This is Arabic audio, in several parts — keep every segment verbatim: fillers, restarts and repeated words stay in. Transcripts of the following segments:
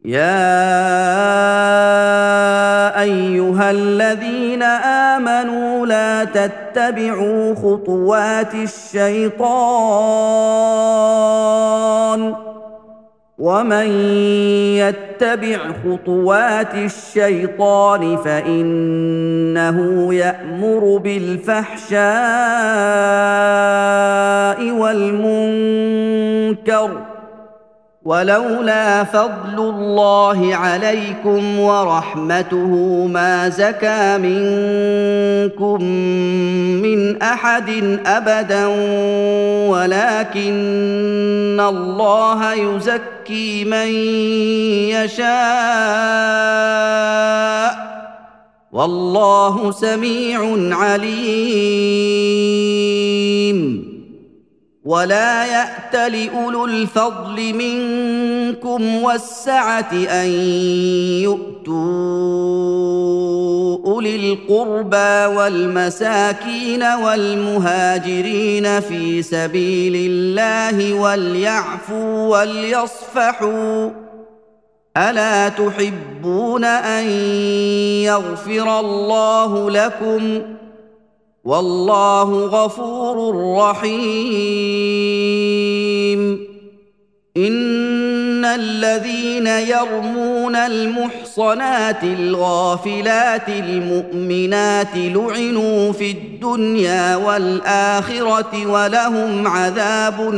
يا ايها الذين امنوا لا تتبعوا خطوات الشيطان ومن يتبع خطوات الشيطان فانه يأمر بالفحشاء والمنكر ولولا فضل الله عليكم ورحمته ما زكى منكم من احد ابدا ولكن الله يزكي من يشاء والله سميع عليم ولا يأتل أولو الفضل منكم والسعة أن يؤتوا أولي القربى والمساكين والمهاجرين في سبيل الله وليعفوا وليصفحوا ألا تحبون أن يغفر الله لكم والله غفور رحيم ان الذين يرمون المحصنات الغافلات المؤمنات لعنوا في الدنيا والاخره ولهم عذاب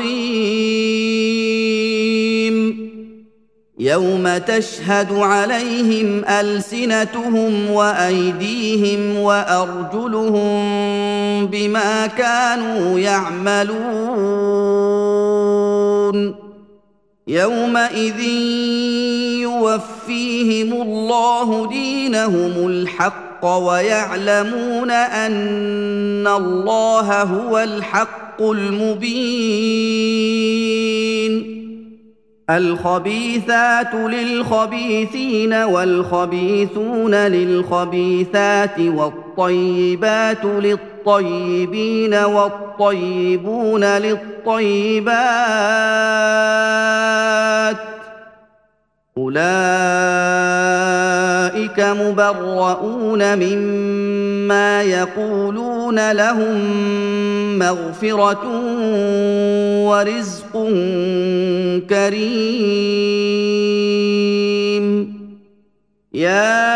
عظيم يوم تشهد عليهم ألسنتهم وأيديهم وأرجلهم بما كانوا يعملون يومئذ يوفيهم الله دينهم الحق ويعلمون أن الله هو الحق المبين الخبيثات للخبيثين والخبيثون للخبيثات والطيبات للطيبين والطيبون للطيبات أولئك مبرؤون مما يقولون لهم مغفرة ورزق كريم يا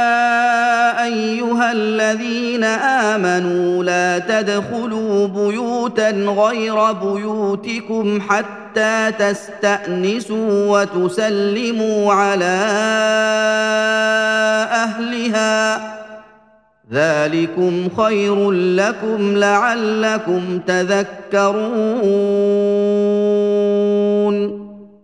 أيها الذين آمنوا لا تدخلوا بيوتا غير بيوتكم حتى تستأنسوا وتسلموا على أهلها ذلكم خير لكم لعلكم تذكرون